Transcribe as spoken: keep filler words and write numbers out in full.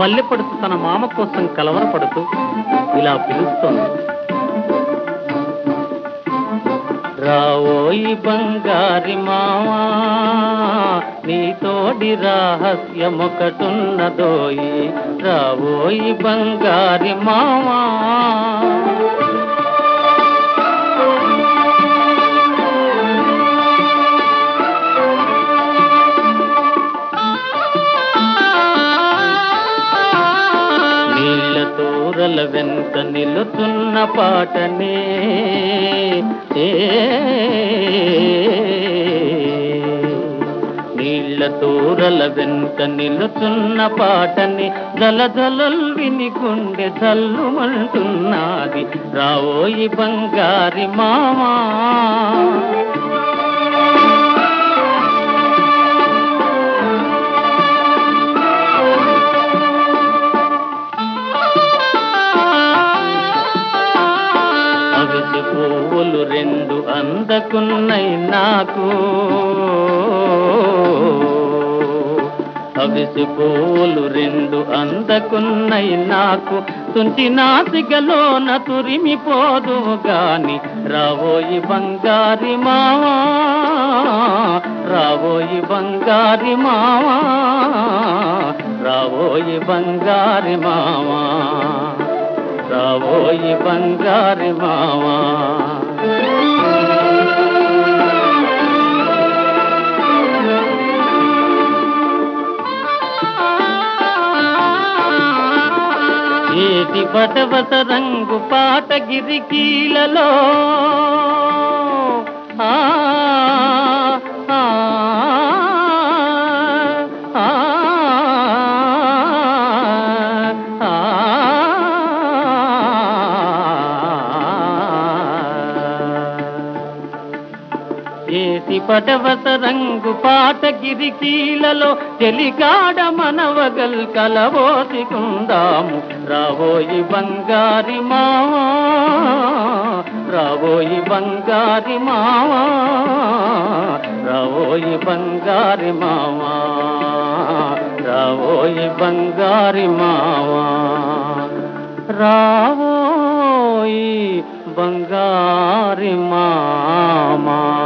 పల్లెపడుతూ తన మామ కోసం కలవరపడుతూ ఇలా పిలుస్తోంది. రావోయి బంగారి మావా, నీతోడి రహస్యమొకటున్నదోయి, రావోయి బంగారి మావా. తూరల వెంట నిలుతున్న పాటనే నీళ్ళ తూరల వెంట నిలుతున్న పాటని జలజలల్ విని గుండె జల్లుమంటున్నది, రావోయి బంగారి మావా. పువ్వులు రెండు అందకున్నై నాకు, అవిసి పువ్వులు రెండు అందకున్నై నాకు, తుంచి నాసికలోన తురిమిపోదు గాని, రావోయి బంగారి మావా, రావోయి బంగారి మావా, రావోయి బంగారి మావా, రావోయి బంగారి మావా. ఏటి బటవస రంగు పాట గిరికీలలో, ఆ ఏటి పటవస రంగు పాట గిరికీలలో, చెలికాడ మనవగల్ కలవోసికుందాము, రావోయి బంగారి మావా, రావోయి బంగారి మావా, రావోయి బంగారి మావా, రావోయి బంగారి మావా, రావోయి బంగారి మామా.